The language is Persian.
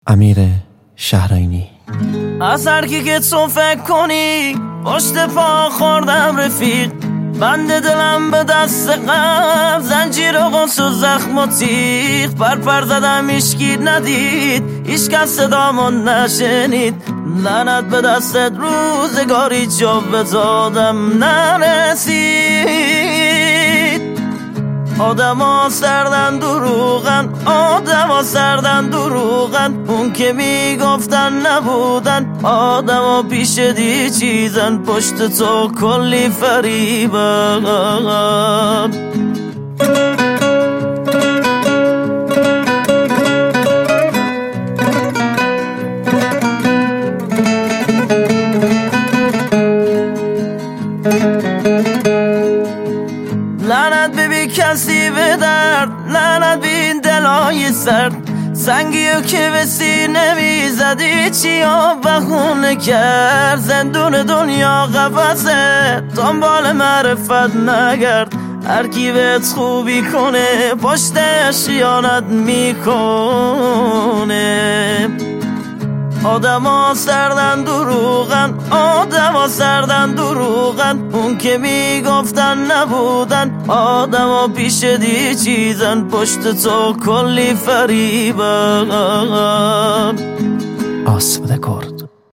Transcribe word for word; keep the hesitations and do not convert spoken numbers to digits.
امیر شهرینی. از هر کی که تو فکر کنی پشت پا خوردم رفیق، بند دلم به دست غم، زنجیر و قنص و زخم و تیغ، پر پر زدم ایشکی ندید، هیچ کس صدامون نشنید، لعنت به دستت روزگاری جا به دادم نرسید. آدم ها سردن دروغن، آدم ها سردن دروغن، اون که میگفتن نبودن، آدم ها پیش دی چیزن، پشت تو کلی فریبن. لعنت ببی کسی به درد، لعنت بین دلای سرد، سنگیو که به سینه میزدی چی ها بخونه کرد، زندون دنیا قفصه دنبال معرفت نگرد، هر کی بهت خوبی کنه پشتش خیانت میکنه. آدم ها سردن دروغن، آدم ها سردن دروغن، اون که میگفتن نبودن، آدم ها پیش دی چیزن، پشت تو کلی فریبن. آسوده کرد.